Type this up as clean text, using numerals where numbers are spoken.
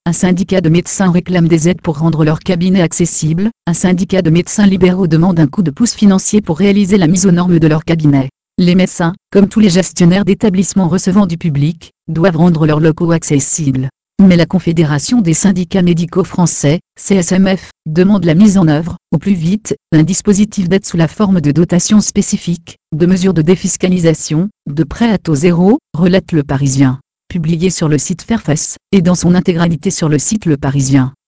Un syndicat de médecins réclame des aides pour rendre leur cabinet accessible. Un syndicat de médecins libéraux demande un coup de pouce financier pour réaliser la mise aux normes de leur cabinet. Les médecins, comme tous les gestionnaires d'établissements recevant du public, doivent rendre leurs locaux accessibles. Mais la Confédération des syndicats médicaux français, CSMF, demande la mise en œuvre, au plus vite, d'un dispositif d'aide sous la forme de dotations spécifiques, de mesures de défiscalisation, de prêts à taux zéro, relate Le Parisien. Publié sur le site Fairfax, et dans son intégralité sur le site Le Parisien.